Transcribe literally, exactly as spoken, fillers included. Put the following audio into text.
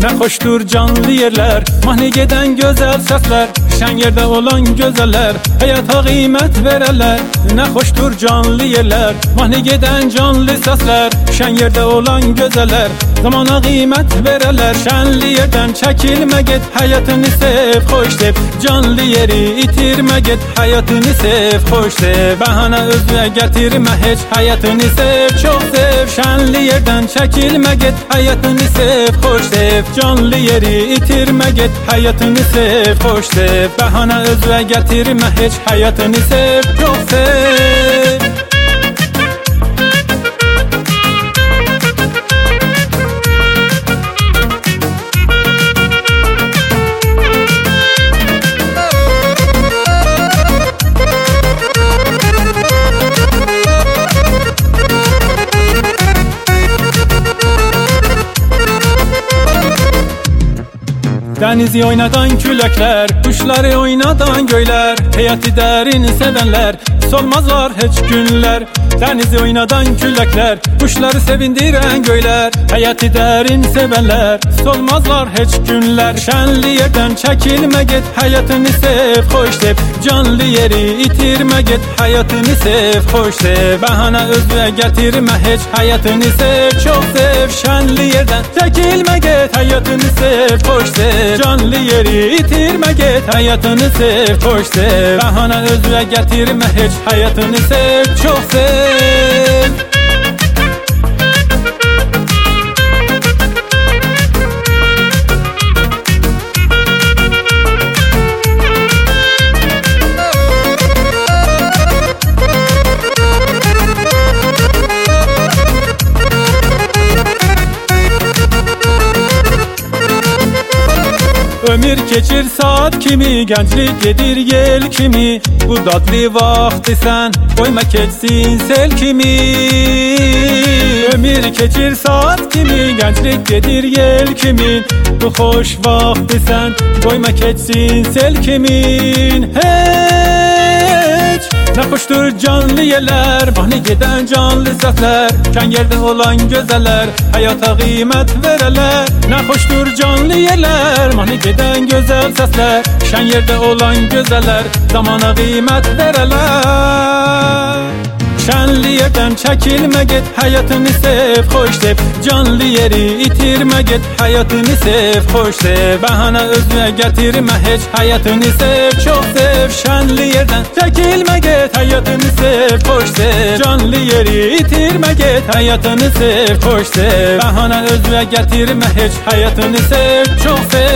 Ne hoştur canlı yerler, mahnı geden güzel sesler, şen yerde olan güzeller hayata kıymet verirler. Ne hoştur canlı yerler, mahnı geden canlı sesler, şen yerde olan güzeller zamana kıymet verirler. Şenli yerden çekilme git, hayatını sev, hoş sev. Canlı yeri itirme git, hayatını sev, hoş sev. Bahane özüne getirme hiç, hayatını sev, çok sev. Şenli yerden çekilme git, hayatını sev, hoş sev. Canlı yeri itirme git, hayatını sev, hoş sev. Bahane özüne getirme hiç, hayatını sev, çok sev. Denizi oynadan külekler, kuşları oynadan göyler, hayatı derin sevenler solmazlar hiç günler. Denizi oynadan külekler, kuşları sevindiren göyler, hayatı derin sevenler solmazlar hiç günler. Şenli yerden çekilme git, hayatını sev, hoş sev. Canlı yeri itirme git, hayatını sev, hoş sev. Bahane özüne getirme hiç, hayatını sev, çok sev. Şenli yerden çekilme git, hayatını sev, hoş sev. Canlı yeri itirme git, hayatını sev, hoş sev. Bahane özüne getirme hiç, hayatını sev, çok sev. Ömür geçir saat kimi, gençlik gedir yel kimi. Bu tatlı vakti sen koyma geçsin sel kimi. Ömür geçir saat kimi, gençlik gedir yel kimi. Bu hoş vakti sen koyma geçsin sel kimin. Hiç ne hoştur canlı yerler, bahane giden canlı sesler, şen yerde olan güzeller hayata kıymet verirler. Ne hoştur canlı yerler, bahane giden güzel sesler, şen yerde olan güzeller zamana kıymet verirler. Şenli yerden çekilme git, hayatını sev, hoş sev. Canlı yeri itirme git, hayatını sev, hoş sev. Bahane özüne getirme hiç, hayatını sev, çok sev. Şenli yerden çekilme git, hayatını sev, hoş sev. Canlı yeri itirme git, hayatını sev, hoş sev. Bahane özüne getirme hiç, hayatını sev, çok sev.